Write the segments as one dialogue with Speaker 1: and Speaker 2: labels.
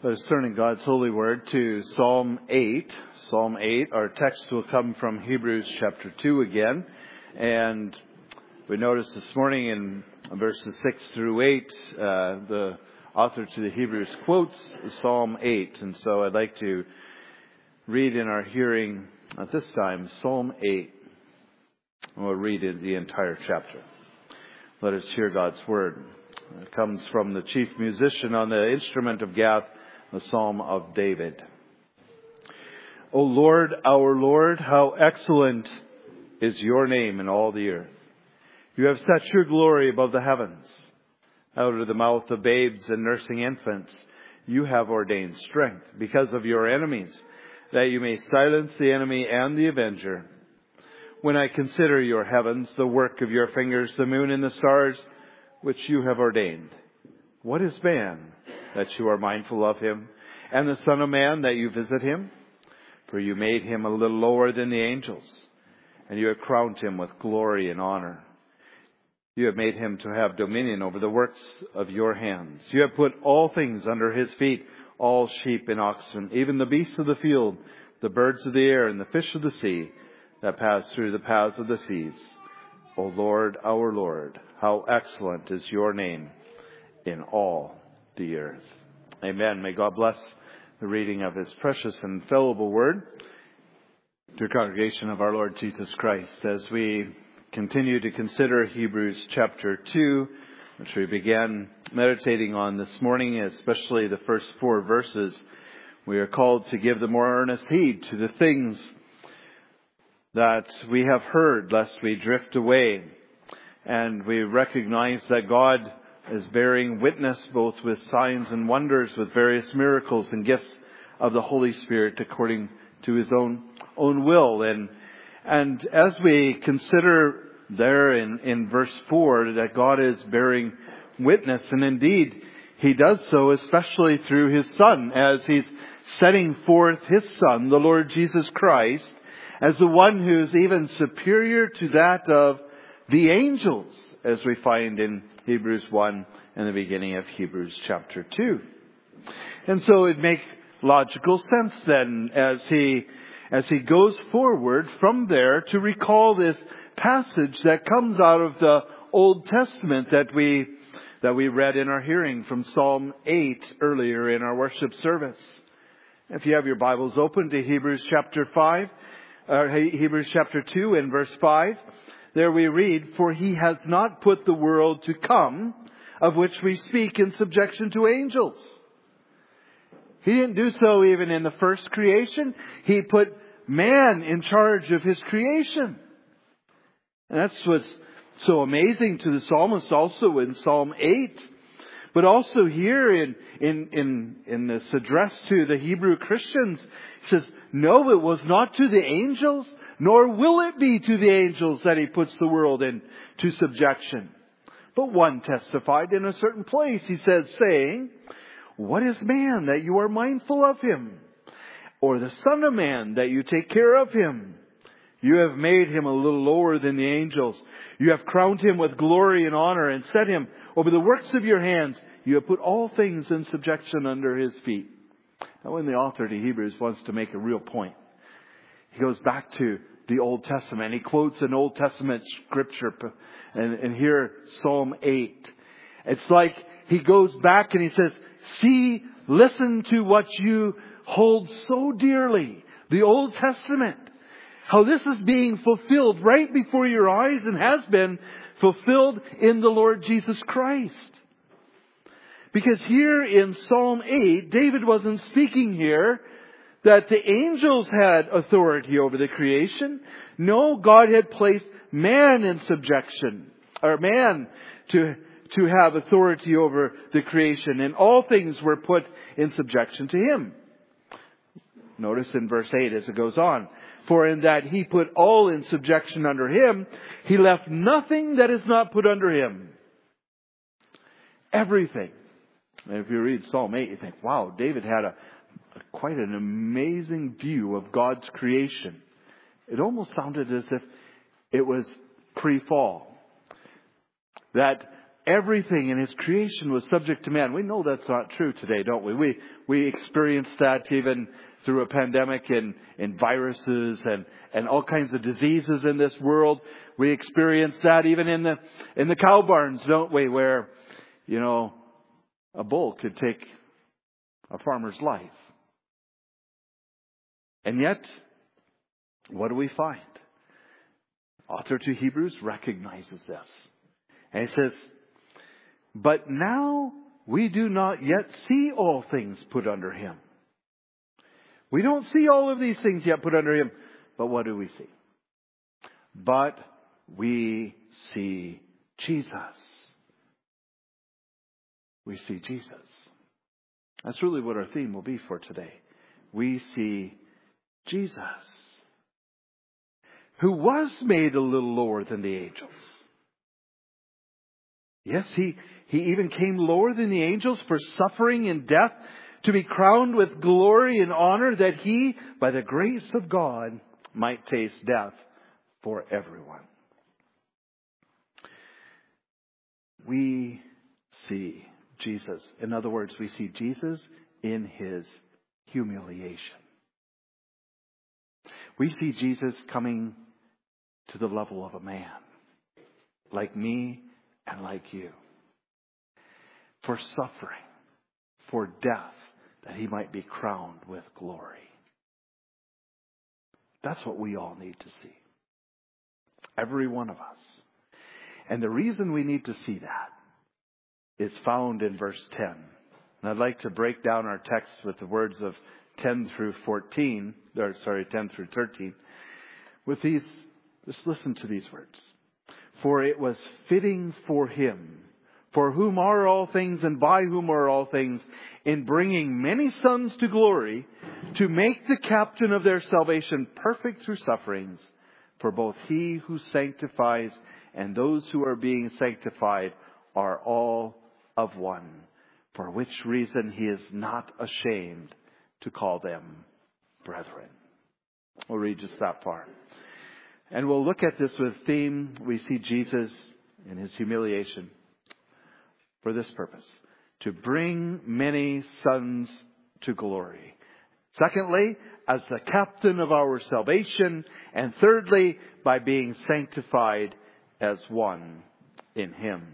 Speaker 1: Let us turn in God's holy word to Psalm 8. Psalm 8, our text will come from Hebrews chapter 2 again. And we noticed this morning in verses 6 through 8, the author to the Hebrews quotes Psalm 8. And so I'd like to read in our hearing at this time Psalm 8. And we'll read in the entire chapter. Let us hear God's word. It comes from the chief musician on the instrument of Gath, the Psalm of David. O Lord, our Lord, how excellent is your name in all the earth. You have set your glory above the heavens. Out of the mouth of babes and nursing infants, you have ordained strength because of your enemies, that you may silence the enemy and the avenger. When I consider your heavens, the work of your fingers, the moon and the stars, which you have ordained. What is man that you are mindful of him, and the Son of Man that you visit him? For you made him a little lower than the angels, and you have crowned him with glory and honor. You have made him to have dominion over the works of your hands. You have put all things under his feet, all sheep and oxen, even the beasts of the field, the birds of the air, and the fish of the sea that pass through the paths of the seas. O Lord, our Lord, how excellent is your name in all the earth. Amen. May God bless the reading of his precious and infallible word. Dear congregation of our Lord Jesus Christ, as we continue to consider Hebrews chapter 2, which we began meditating on this morning, especially the first 4 verses, we are called to give the more earnest heed to the things that we have heard, lest we drift away. And we recognize that God is bearing witness both with signs and wonders, with various miracles and gifts of the Holy Spirit according to his own will. And as we consider there in verse 4 that God is bearing witness, and indeed he does so especially through his Son, as he's setting forth his Son, the Lord Jesus Christ, as the one who's even superior to that of the angels, as we find in Hebrews 1 and the beginning of Hebrews chapter 2. And so it makes logical sense then as he goes forward from there to recall this passage that comes out of the Old Testament that we read in our hearing from Psalm 8 earlier in our worship service. If you have your Bibles open to Hebrews chapter 2 and verse 5, there we read, "For he has not put the world to come, of which we speak, in subjection to angels." He didn't do so even in the first creation. He put man in charge of his creation. And that's what's so amazing to the psalmist also in Psalm 8. But also here in this address to the Hebrew Christians, he says, no, it was not to the angels, nor will it be to the angels that he puts the world into subjection. But one testified in a certain place, he says, saying, "What is man that you are mindful of him? Or the Son of Man that you take care of him? You have made him a little lower than the angels. You have crowned him with glory and honor and set him over the works of your hands. You have put all things in subjection under his feet." Now when the author to Hebrews wants to make a real point, he goes back to the Old Testament. He quotes an Old Testament scripture. And here, Psalm 8. It's like he goes back and he says, see, listen to what you hold so dearly. The Old Testament. How this is being fulfilled right before your eyes and has been fulfilled in the Lord Jesus Christ. Because here in Psalm 8, David wasn't speaking here that the angels had authority over the creation. No, God had placed man in subjection, or man to have authority over the creation, and all things were put in subjection to him. Notice in verse 8 as it goes on, "For in that he put all in subjection under him, he left nothing that is not put under him." Everything. And if you read Psalm 8, you think, wow, David had quite an amazing view of God's creation. It almost sounded as if it was pre-fall. That everything in His creation was subject to man. We know that's not true today, don't we? We experience that even through a pandemic and viruses and all kinds of diseases in this world. We experience that even in the cow barns, don't we? Where, a bull could take a farmer's life. And yet, what do we find? Author to Hebrews recognizes this. And he says, but now we do not yet see all things put under Him. We don't see all of these things yet put under Him. But what do we see? But we see Jesus. We see Jesus. That's really what our theme will be for today. We see Jesus, who was made a little lower than the angels. Yes, He even came lower than the angels for suffering and death, to be crowned with glory and honor, that He, by the grace of God, might taste death for everyone. We see Jesus. In other words, we see Jesus in His humiliation. We see Jesus coming to the level of a man, like me and like you, for suffering, for death, that He might be crowned with glory. That's what we all need to see. Every one of us. And the reason we need to see that is found in verse 10. And I'd like to break down our text with the words of 10 through 13, 10 through 13. With these, just listen to these words. For it was fitting for Him, for whom are all things and by whom are all things, in bringing many sons to glory, to make the captain of their salvation perfect through sufferings. For both He who sanctifies and those who are being sanctified are all of one, for which reason He is not ashamed to call them brethren. We'll read just that far. And we'll look at this with theme. We see Jesus in His humiliation for this purpose, to bring many sons to glory. Secondly, as the captain of our salvation. And thirdly, by being sanctified as one in Him.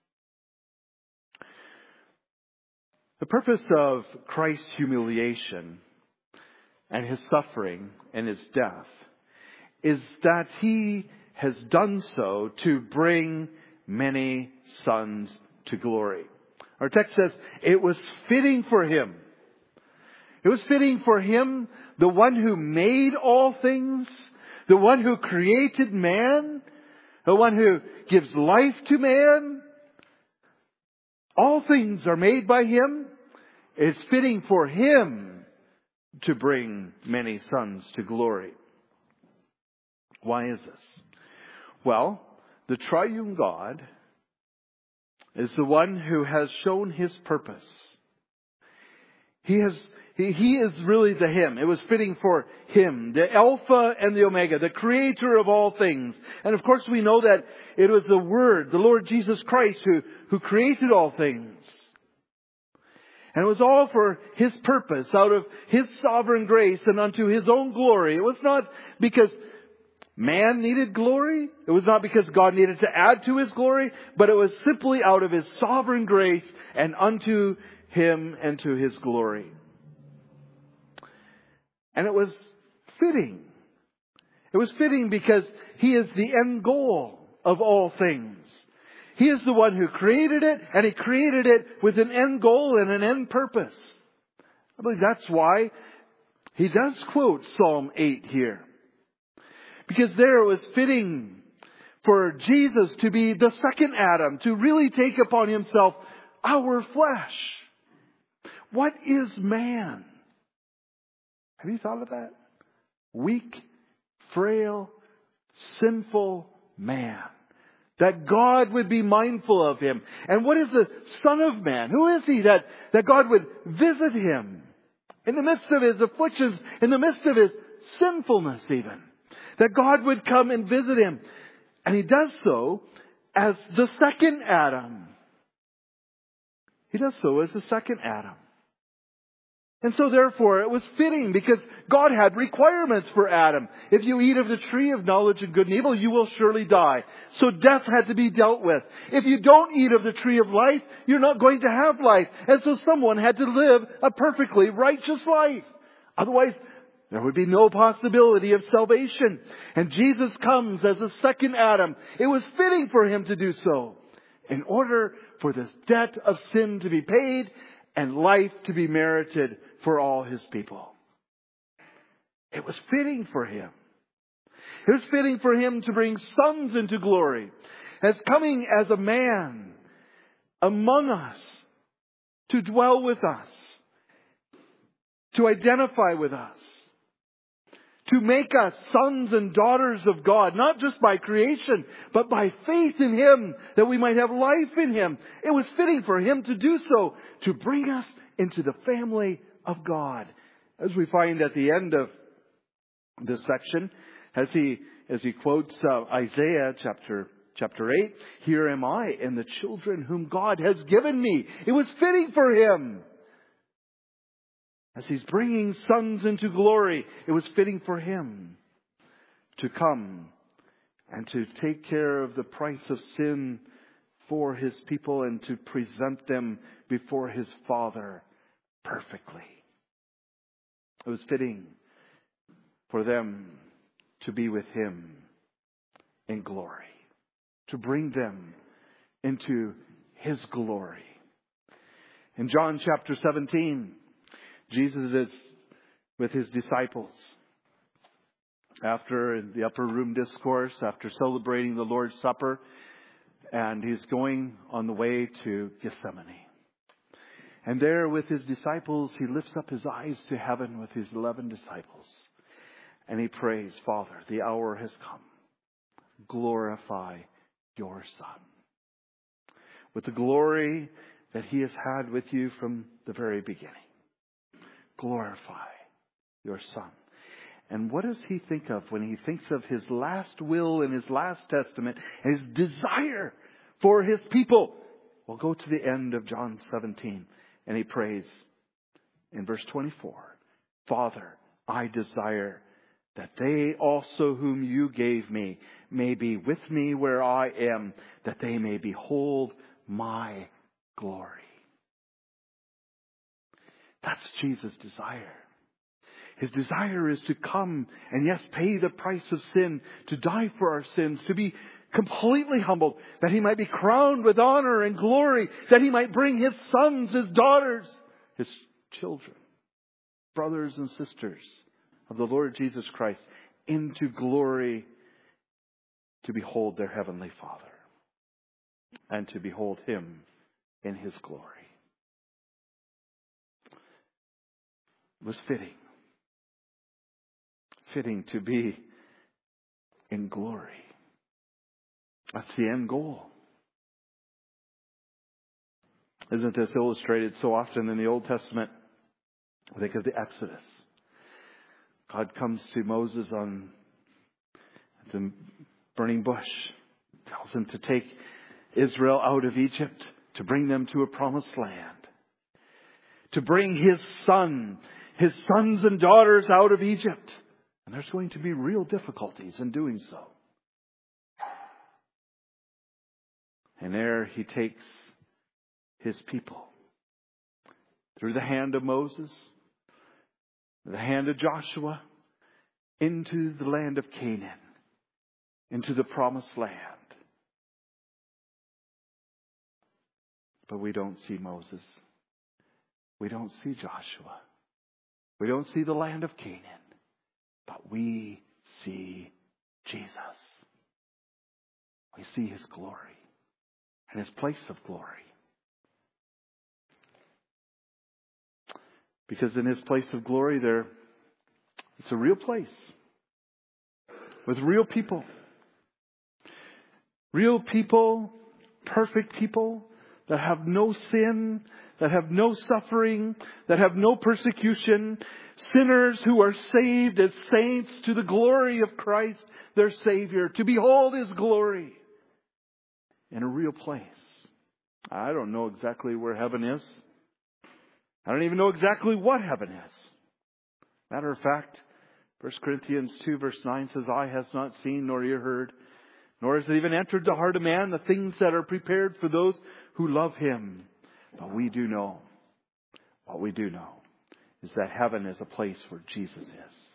Speaker 1: The purpose of Christ's humiliation and His suffering and His death is that He has done so to bring many sons to glory. Our text says it was fitting for Him. It was fitting for Him, the one who made all things, the one who created man, the one who gives life to man. All things are made by Him. It's fitting for Him to bring many sons to glory. Why is this? Well, the triune God is the one who has shown His purpose. He is really the Him. It was fitting for Him, the Alpha and the Omega, the Creator of all things. And of course we know that it was the Word, the Lord Jesus Christ, who created all things. And it was all for His purpose, out of His sovereign grace and unto His own glory. It was not because man needed glory. It was not because God needed to add to His glory, but it was simply out of His sovereign grace and unto Him and to His glory. And it was fitting. It was fitting because He is the end goal of all things. He is the one who created it, and He created it with an end goal and an end purpose. I believe that's why He does quote Psalm 8 here. Because there it was fitting for Jesus to be the second Adam, to really take upon Himself our flesh. What is man? Have you thought of that? Weak, frail, sinful man. That God would be mindful of him. And what is the Son of Man? Who is He that God would visit him in the midst of his afflictions, in the midst of his sinfulness even? That God would come and visit him. And He does so as the second Adam. He does so as the second Adam. And so therefore it was fitting, because God had requirements for Adam. If you eat of the tree of knowledge of good and evil, you will surely die. So death had to be dealt with. If you don't eat of the tree of life, you're not going to have life. And so someone had to live a perfectly righteous life. Otherwise, there would be no possibility of salvation. And Jesus comes as a second Adam. It was fitting for Him to do so, in order for this debt of sin to be paid and life to be merited for all His people. It was fitting for Him. It was fitting for Him to bring sons into glory, as coming as a man among us, to dwell with us, to identify with us, to make us sons and daughters of God, not just by creation, but by faith in Him, that we might have life in Him. It was fitting for Him to do so, to bring us into the family of God. As we find at the end of this section, as he quotes Isaiah chapter 8, "Here am I and the children whom God has given me." It was fitting for Him. As He's bringing sons into glory, it was fitting for Him to come and to take care of the price of sin for His people, and to present them before His Father perfectly. It was fitting for them to be with Him in glory, to bring them into His glory. In John chapter 17, Jesus is with His disciples after the upper room discourse, after celebrating the Lord's Supper, and He's going on the way to Gethsemane. And there with His disciples, He lifts up His eyes to heaven with His 11 disciples. And He prays, "Father, the hour has come. Glorify your Son, with the glory that He has had with you from the very beginning. Glorify your Son." And what does He think of when He thinks of His last will in His last testament, His desire for His people? Well, go to the end of John 17, and He prays in verse 24, "Father, I desire that they also whom you gave me may be with me where I am, that they may behold my glory." That's Jesus' desire. His desire is to come and, yes, pay the price of sin, to die for our sins, to be completely humbled, that He might be crowned with honor and glory, that He might bring His sons, His daughters, His children, brothers and sisters of the Lord Jesus Christ into glory, to behold their Heavenly Father and to behold Him in His glory. It was fitting to be in glory. That's the end goal. Isn't this illustrated so often in the Old Testament? Think of the Exodus. God comes to Moses on the burning bush, tells him to take Israel out of Egypt, to bring them to a promised land, to bring His Son, His sons and daughters out of Egypt. And there's going to be real difficulties in doing so. And there He takes His people through the hand of Moses, the hand of Joshua, into the land of Canaan, into the promised land. But we don't see Moses. We don't see Joshua. We don't see the land of Canaan. But we see Jesus. We see His glory and His place of glory. Because in His place of glory it's a real place with real people. Real people, perfect people that have no sin, that have no suffering, that have no persecution. Sinners who are saved as saints to the glory of Christ, their Savior, to behold His glory in a real place. I don't know exactly where heaven is. I don't even know exactly what heaven is. Matter of fact, 1 Corinthians 2 verse 9 says, "Eye has not seen nor ear heard, nor has it even entered the heart of man the things that are prepared for those who love Him." But we do know, what we do know is that heaven is a place where Jesus is.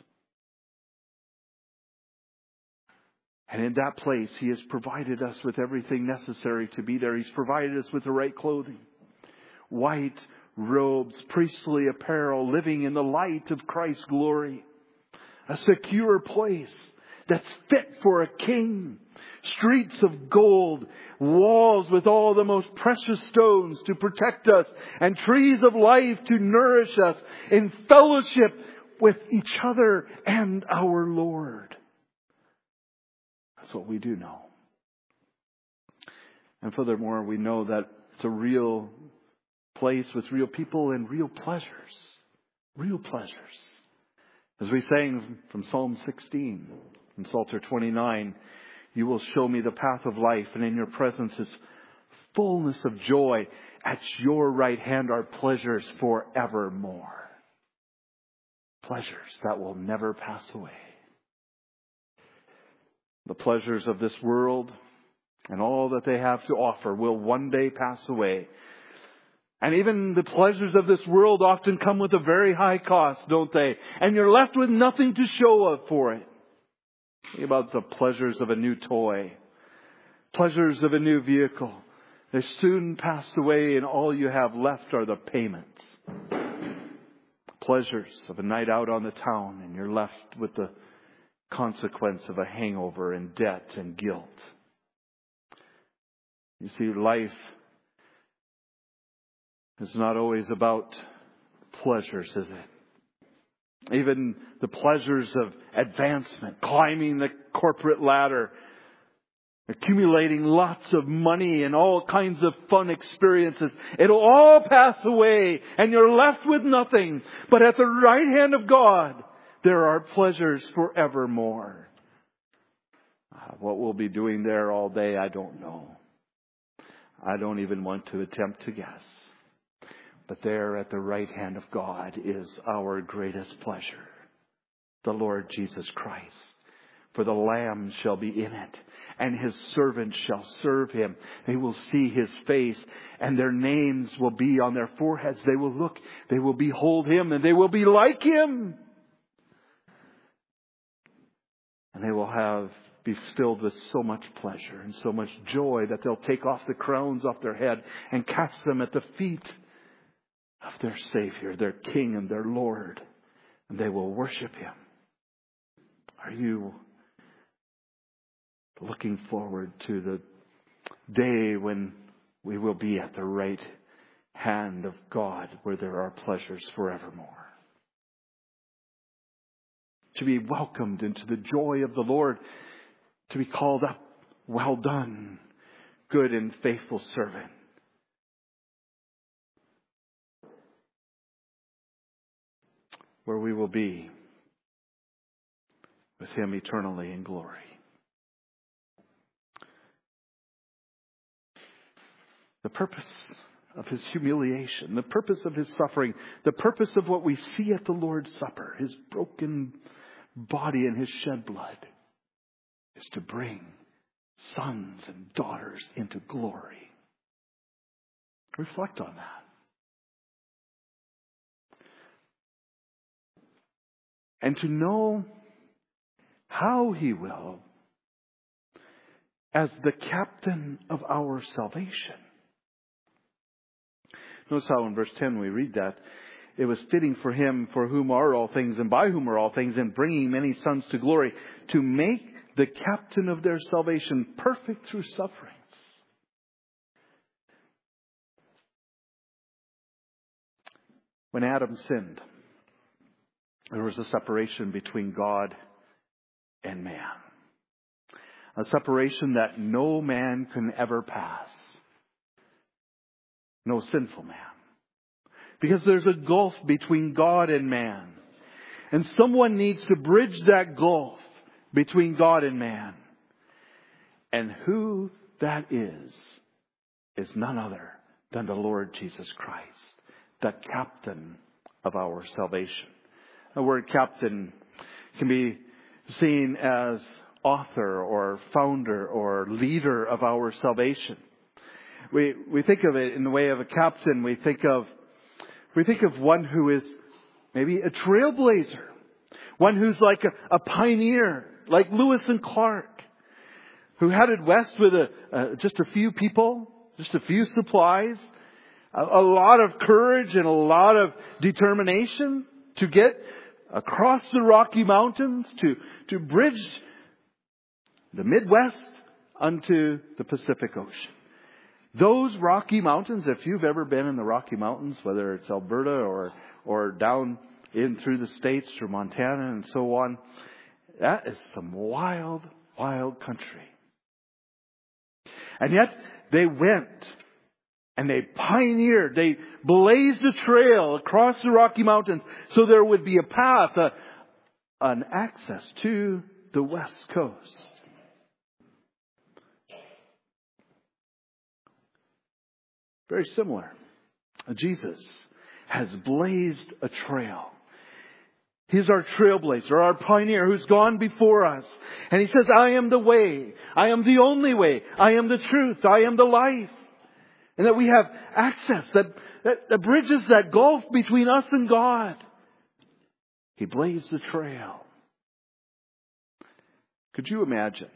Speaker 1: And in that place, He has provided us with everything necessary to be there. He's provided us with the right clothing, white robes, priestly apparel, living in the light of Christ's glory. A secure place that's fit for a king. Streets of gold, walls with all the most precious stones to protect us, and trees of life to nourish us in fellowship with each other and our Lord. That's what we do know. And furthermore, we know that it's a real place with real people and real pleasures. Real pleasures. As we sang from Psalm 16 and Psalter 29, "You will show me the path of life, and in your presence is fullness of joy. At your right hand are pleasures forevermore." Pleasures that will never pass away. The pleasures of this world and all that they have to offer will one day pass away. And even the pleasures of this world often come with a very high cost, don't they? And you're left with nothing to show up for it. Think about the pleasures of a new toy, pleasures of a new vehicle. They soon pass away, and all you have left are the payments. Pleasures of a night out on the town, and you're left with the consequence of a hangover and debt and guilt. You see, life is not always about pleasures, is it? Even the pleasures of advancement, climbing the corporate ladder, accumulating lots of money and all kinds of fun experiences. It'll all pass away and you're left with nothing. But at the right hand of God, there are pleasures forevermore. What we'll be doing there all day, I don't know. I don't even want to attempt to guess. But there at the right hand of God is our greatest pleasure, the Lord Jesus Christ. For the Lamb shall be in it, and His servants shall serve Him. They will see His face, and their names will be on their foreheads. They will look, they will behold Him, and they will be like Him. And they will be filled with so much pleasure and so much joy that they'll take off the crowns off their head and cast them at the feet of their Savior, their King and their Lord. And they will worship Him. Are you looking forward to the day when we will be at the right hand of God, where there are pleasures forevermore? To be welcomed into the joy of the Lord, to be called up, "Well done, good and faithful servant." Where we will be with Him eternally in glory. The purpose of His humiliation, the purpose of His suffering, the purpose of what we see at the Lord's Supper, His broken body and His shed blood, is to bring sons and daughters into glory. Reflect on that. And to know how He will, as the captain of our salvation. Notice how in verse 10 we read that. It was fitting for Him, for whom are all things and by whom are all things, and bringing many sons to glory, to make the captain of their salvation perfect through sufferings. When Adam sinned, there was a separation between God and man. A separation that no man can ever pass. No sinful man. Because there's a gulf between God and man. And someone needs to bridge that gulf between God and man. And who that is none other than the Lord Jesus Christ, the captain of our salvation. The word captain can be seen as author or founder or leader of our salvation. We think of it in the way of a captain. We think of one who is maybe a trailblazer, one who's like a pioneer, like Lewis and Clark, who headed west with just a few people, just a few supplies, a lot of courage and a lot of determination to get across the Rocky Mountains, to bridge the Midwest unto the Pacific Ocean. Those Rocky Mountains, if you've ever been in the Rocky Mountains, whether it's Alberta or down in through the States or Montana and so on, that is some wild, wild country. And yet they went and they pioneered, they blazed a trail across the Rocky Mountains so there would be a path, an access to the West Coast. Very similar. Jesus has blazed a trail. He's our trailblazer, our pioneer who's gone before us. And he says, I am the way. I am the only way. I am the truth. I am the life. And that we have access, that bridges that gulf between us and God. He blazed the trail. Could you imagine?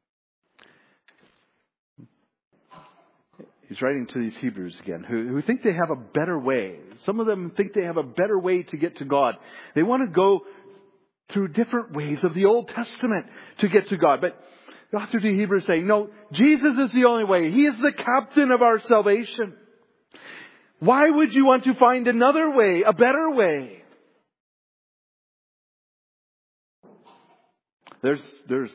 Speaker 1: He's writing to these Hebrews again, who think they have a better way. Some of them think they have a better way to get to God. They want to go through different ways of the Old Testament to get to God. But the author to Hebrews is saying, no, Jesus is the only way. He is the captain of our salvation. Why would you want to find another way, a better way? There's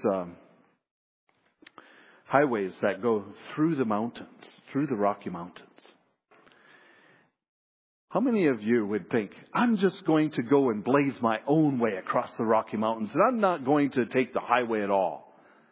Speaker 1: highways that go through the mountains, through the Rocky Mountains. How many of you would think, I'm just going to go and blaze my own way across the Rocky Mountains and I'm not going to take the highway at all?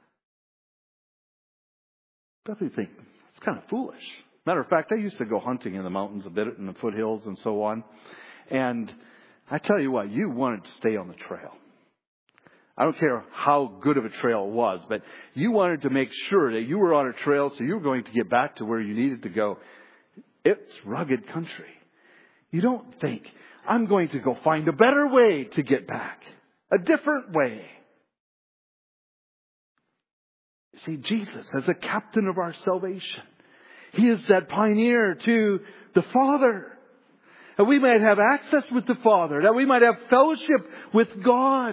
Speaker 1: Definitely think it's kind of foolish. Matter of fact, I used to go hunting in the mountains a bit, in the foothills and so on. And I tell you what, you wanted to stay on the trail. I don't care how good of a trail it was, but you wanted to make sure that you were on a trail so you were going to get back to where you needed to go. It's rugged country. You don't think, I'm going to go find a better way to get back. A different way. You see, Jesus as a captain of our salvation. He is that pioneer to the Father. That we might have access with the Father. That we might have fellowship with God.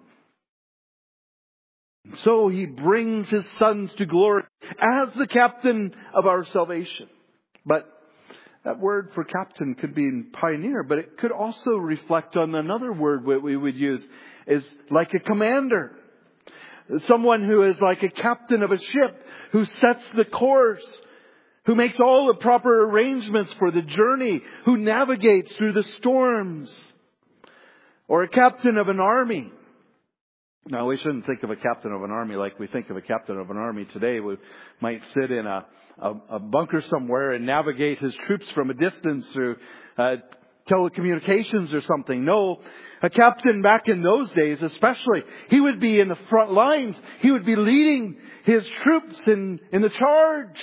Speaker 1: So He brings His sons to glory as the captain of our salvation. But that word for captain could be pioneer, but it could also reflect on another word we would use, is like a commander. Someone who is like a captain of a ship, who sets the course, who makes all the proper arrangements for the journey, who navigates through the storms. Or a captain of an army. Now, we shouldn't think of a captain of an army like we think of a captain of an army today. We might sit in a bunker somewhere and navigate his troops from a distance through telecommunications or something. No, a captain back in those days especially, he would be in the front lines. He would be leading his troops in the charge.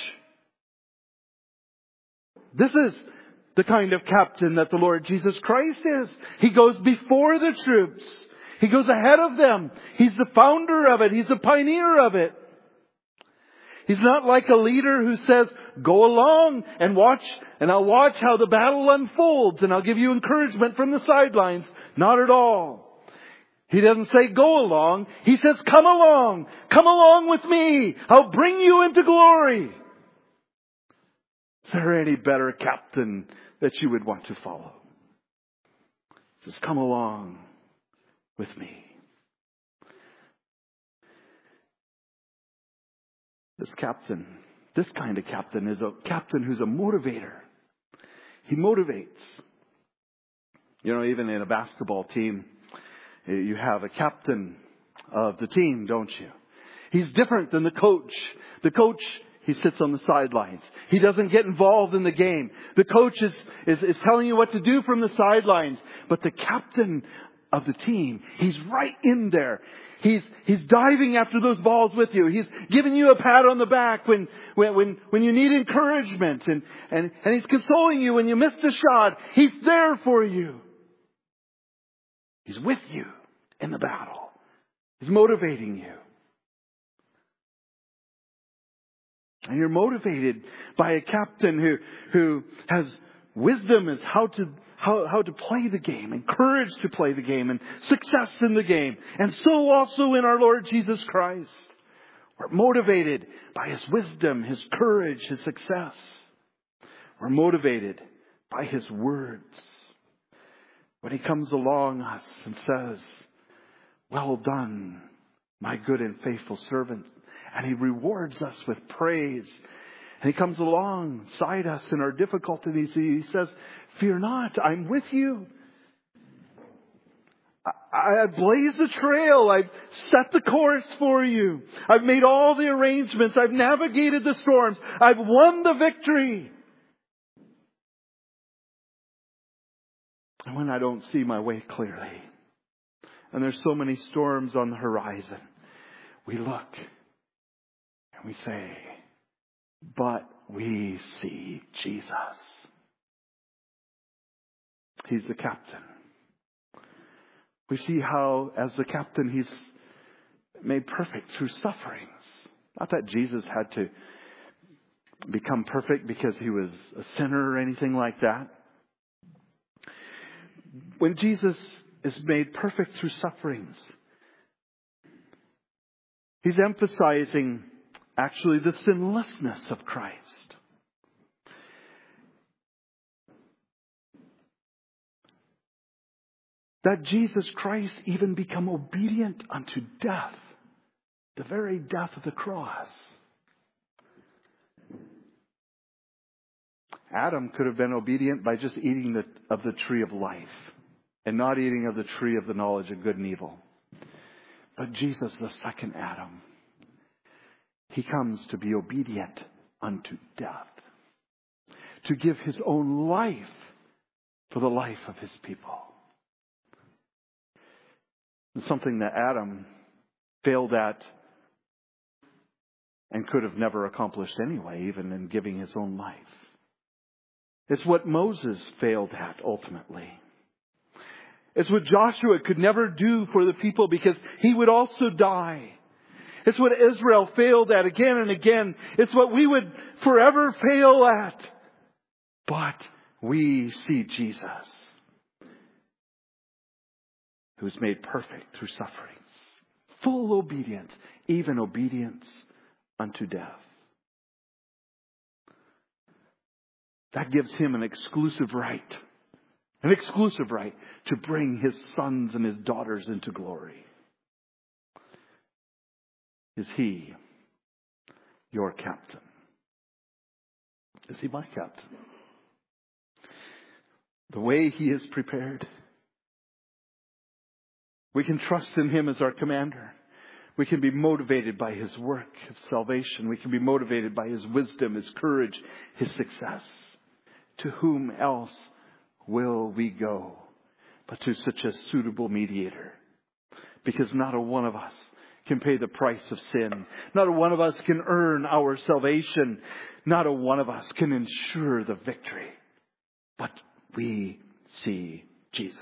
Speaker 1: This is the kind of captain that the Lord Jesus Christ is. He goes before the troops. He goes ahead of them. He's the founder of it. He's the pioneer of it. He's not like a leader who says, go along and watch, and I'll watch how the battle unfolds, and I'll give you encouragement from the sidelines. Not at all. He doesn't say, go along. He says, come along. Come along with me. I'll bring you into glory. Is there any better captain that you would want to follow? He says, come along with me. This kind of captain is a captain who's a motivator. He motivates. You know, even in a basketball team, you have a captain of the team, don't you? He's different than the coach. The coach, he sits on the sidelines. He doesn't get involved in the game. The coach is telling you what to do from the sidelines. But the captain of the team, he's right in there. He's diving after those balls with you. He's giving you a pat on the back when you need encouragement. And he's consoling you when you missed a shot. He's there for you. He's with you in the battle. He's motivating you. And you're motivated by a captain who has wisdom as how to play the game, and courage to play the game, and success in the game. And so also in our Lord Jesus Christ. We're motivated by His wisdom, His courage, His success. We're motivated by His words. When He comes along us and says, "Well done, my good and faithful servant." And He rewards us with praise. And He comes alongside us in our difficulties. He says, "Fear not, I'm with you. I blazed the trail. I've set the course for you. I've made all the arrangements. I've navigated the storms. I've won the victory." And when I don't see my way clearly, and there's so many storms on the horizon, we look and we say, "But we see Jesus." He's the captain. We see how, as the captain, He's made perfect through sufferings. Not that Jesus had to become perfect because He was a sinner or anything like that. When Jesus is made perfect through sufferings, He's emphasizing actually the sinlessness of Christ. That Jesus Christ even become obedient unto death, the very death of the cross. Adam could have been obedient by just eating of the tree of life and not eating of the tree of the knowledge of good and evil. But Jesus, the second Adam, He comes to be obedient unto death, to give His own life for the life of His people. It's something that Adam failed at and could have never accomplished anyway, even in giving his own life. It's what Moses failed at ultimately. It's what Joshua could never do for the people because he would also die. It's what Israel failed at again and again. It's what we would forever fail at. But we see Jesus, who's made perfect through sufferings, full obedience, even obedience unto death. That gives Him an exclusive right to bring His sons and His daughters into glory. Is He your captain? Is He my captain? The way He is prepared, we can trust in Him as our commander. We can be motivated by His work of salvation. We can be motivated by His wisdom, His courage, His success. To whom else will we go but to such a suitable mediator? Because not a one of us can pay the price of sin. Not a one of us can earn our salvation. Not a one of us can ensure the victory. But we see Jesus.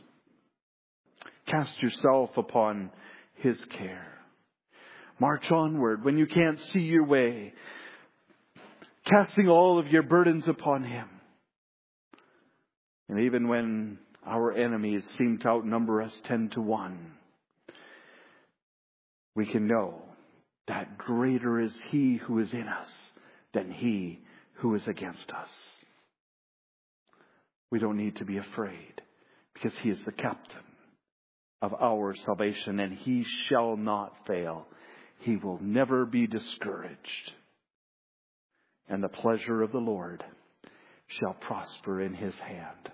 Speaker 1: Cast yourself upon His care. March onward when you can't see your way, casting all of your burdens upon Him. And even when our enemies seem to outnumber us 10-1, we can know that greater is He who is in us than he who is against us. We don't need to be afraid because He is the captain of our salvation, and He shall not fail. He will never be discouraged. And the pleasure of the Lord shall prosper in His hand.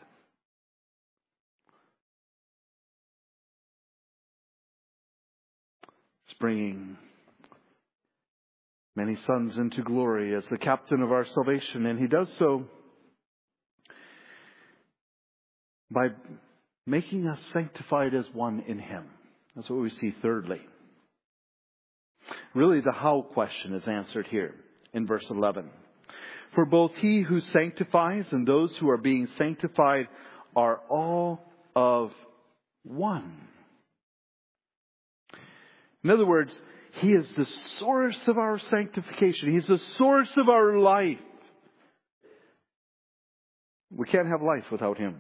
Speaker 1: It's bringing many sons into glory as the captain of our salvation. And He does so by making us sanctified as one in Him. That's what we see thirdly. Really, the how question is answered here in verse 11. For both He who sanctifies and those who are being sanctified are all of one. In other words, He is the source of our sanctification. He's the source of our life. We can't have life without Him.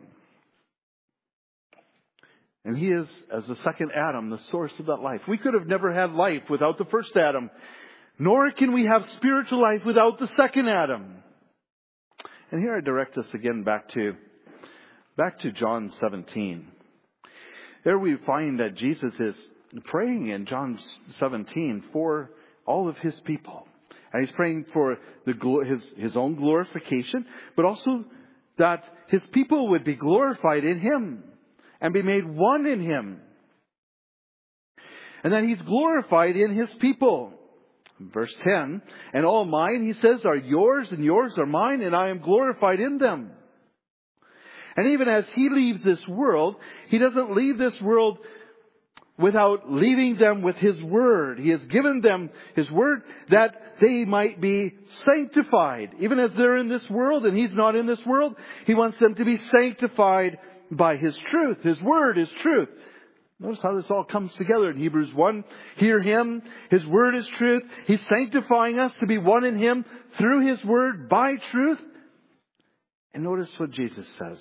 Speaker 1: And He is, as the second Adam, the source of that life. We could have never had life without the first Adam. Nor can we have spiritual life without the second Adam. And here I direct us again back to John 17. There we find that Jesus is praying in John 17 for all of His people. And He's praying for His own glorification, but also that His people would be glorified in Him and be made one in Him. And that He's glorified in His people. Verse 10, and all mine, He says, are yours, and yours are mine, and I am glorified in them. And even as He leaves this world, He doesn't leave this world without leaving them with His Word. He has given them His Word that they might be sanctified. Even as they're in this world and He's not in this world, He wants them to be sanctified by His truth. His Word is truth. Notice how this all comes together in Hebrews 1. Hear Him. His Word is truth. He's sanctifying us to be one in Him through His Word by truth. And notice what Jesus says.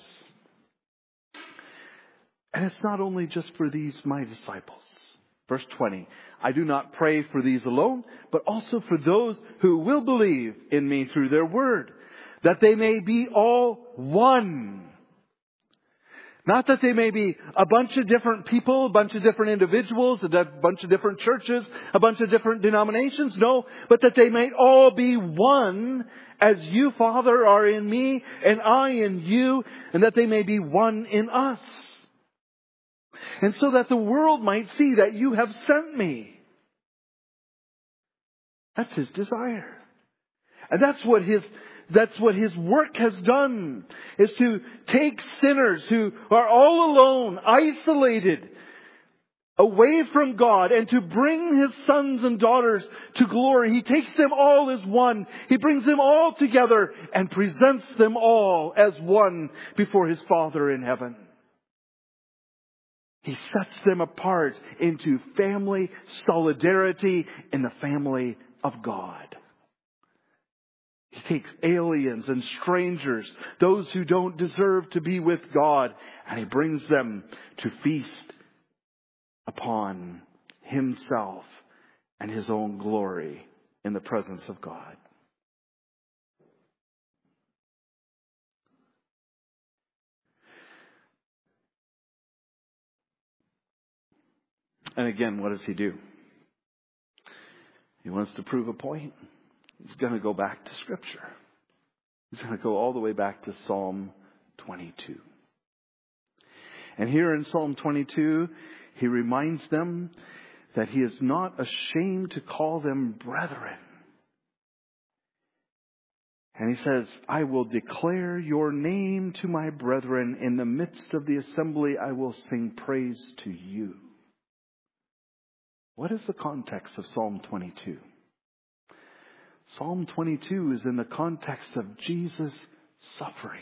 Speaker 1: And it's not only just for these, my disciples. Verse 20. I do not pray for these alone, but also for those who will believe in me through their word, that they may be all one. Not that they may be a bunch of different people, a bunch of different individuals, a bunch of different churches, a bunch of different denominations. No, but that they may all be one as you, Father, are in me and I in you, and that they may be one in us. And so that the world might see that you have sent me. That's His desire. And that's what His work has done, is to take sinners who are all alone, isolated, away from God, and to bring His sons and daughters to glory. He takes them all as one. He brings them all together and presents them all as one before His Father in heaven. He sets them apart into family solidarity in the family of God. He takes aliens and strangers, those who don't deserve to be with God, and He brings them to feast upon Himself and His own glory in the presence of God. And again, what does He do? He wants to prove a point. He's going to go back to Scripture. He's going to go all the way back to Psalm 22. And here in Psalm 22, He reminds them that He is not ashamed to call them brethren. And He says, I will declare your name to my brethren. In the midst of the assembly, I will sing praise to you. What is the context of Psalm 22? Psalm 22 is in the context of Jesus' suffering.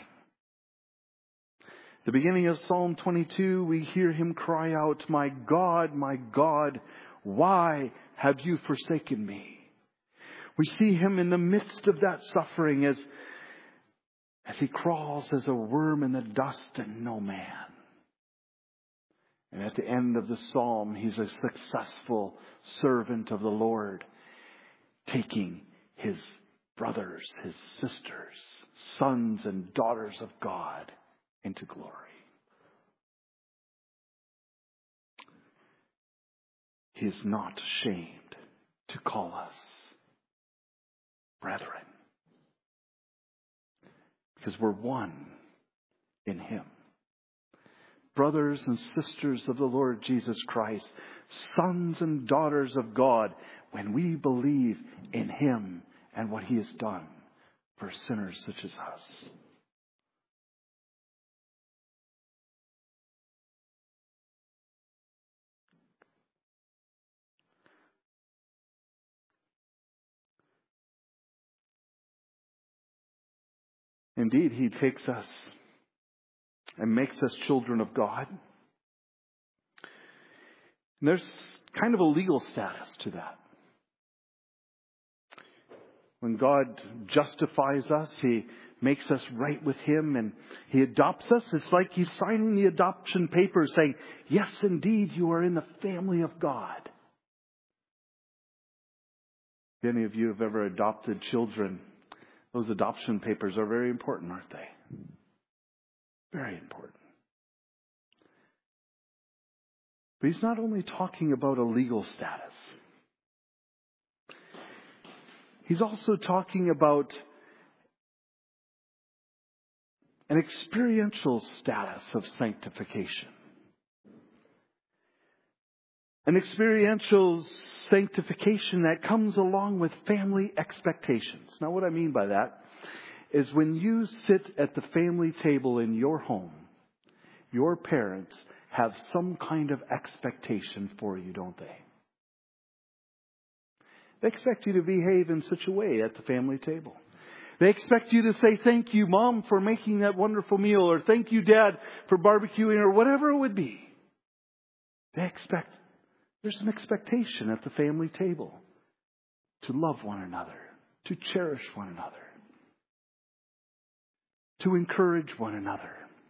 Speaker 1: The beginning of Psalm 22, we hear Him cry out, my God, why have you forsaken me? We see Him in the midst of that suffering as He crawls as a worm in the dust and no man. And at the end of the psalm, He's a successful servant of the Lord, taking His brothers, His sisters, sons and daughters of God into glory. He is not ashamed to call us brethren, because we're one in Him. brothers and sisters of the Lord Jesus Christ, sons and daughters of God, when we believe in Him and what He has done for sinners such as us. Indeed, He takes us and makes us children of God. And there's kind of a legal status to that. When God justifies us, He makes us right with Him and He adopts us. It's like He's signing the adoption papers saying, yes, indeed, you are in the family of God. If any of you have ever adopted children, those adoption papers are very important, aren't they? Very important. But He's not only talking about a legal status. He's also talking about an experiential status of sanctification. An experiential sanctification that comes along with family expectations. Now, what I mean by that is when you sit at the family table in your home, your parents have some kind of expectation for you, don't they? They expect you to behave in such a way at the family table. They expect you to say, thank you, Mom, for making that wonderful meal, or thank you, Dad, for barbecuing, or whatever it would be. There's an expectation at the family table to love one another, to cherish one another, to encourage one another.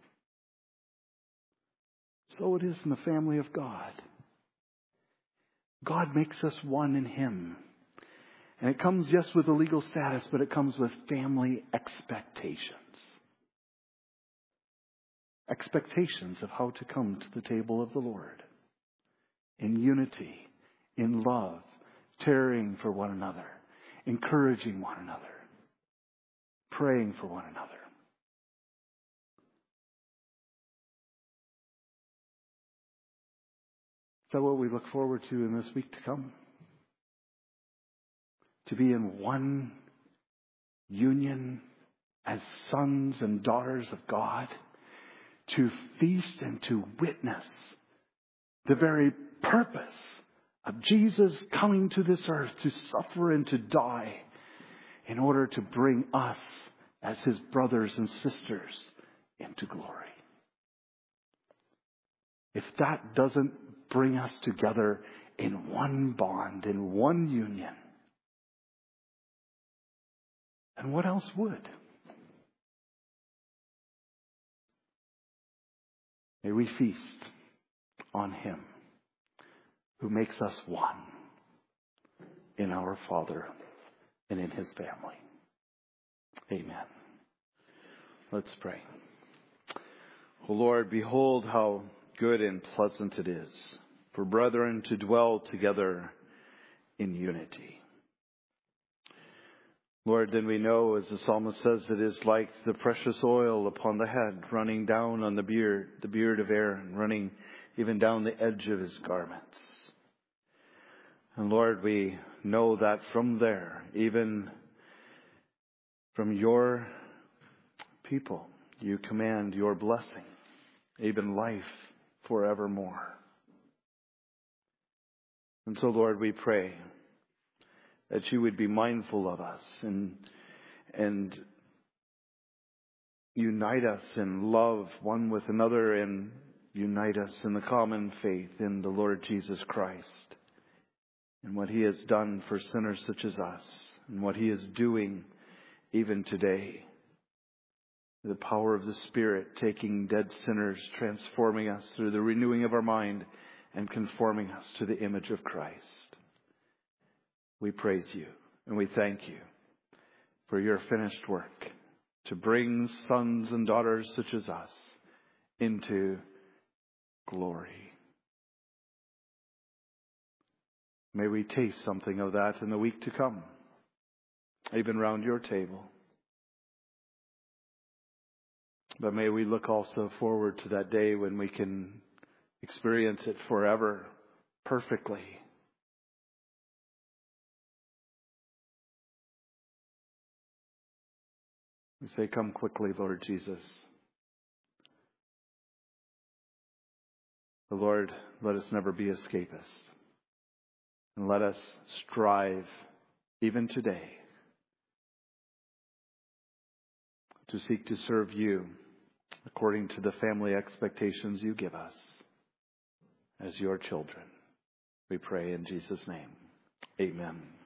Speaker 1: So it is in the family of God. God makes us one in Him. And it comes, yes, with a legal status, but it comes with family expectations. Expectations of how to come to the table of the Lord. In unity, in love, caring for one another, encouraging one another, praying for one another. Is that what we look forward to in this week to come? To be in one union as sons and daughters of God, to feast and to witness the very purpose of Jesus coming to this earth to suffer and to die in order to bring us as His brothers and sisters into glory. If that doesn't bring us together in one bond, in one union, and what else would? May we feast on Him who makes us one in our Father and in His family. Amen. Let's pray. O Lord, behold how good and pleasant it is for brethren to dwell together in unity. Lord, then we know, as the psalmist says, it is like the precious oil upon the head, running down on the beard of Aaron, running even down the edge of his garments. And Lord, we know that from there, even from your people, you command your blessing, even life forevermore. And so, Lord, we pray that you would be mindful of us and unite us in love one with another, and unite us in the common faith in the Lord Jesus Christ and what He has done for sinners such as us, and what He is doing even today. The power of the Spirit taking dead sinners, transforming us through the renewing of our mind and conforming us to the image of Christ. We praise you and we thank you for your finished work to bring sons and daughters such as us into glory. May we taste something of that in the week to come, even round your table. But may we look also forward to that day when we can experience it forever, perfectly. We say, come quickly, Lord Jesus. But Lord, let us never be escapists. And let us strive, even today, to seek to serve you according to the family expectations you give us as your children. We pray in Jesus' name. Amen.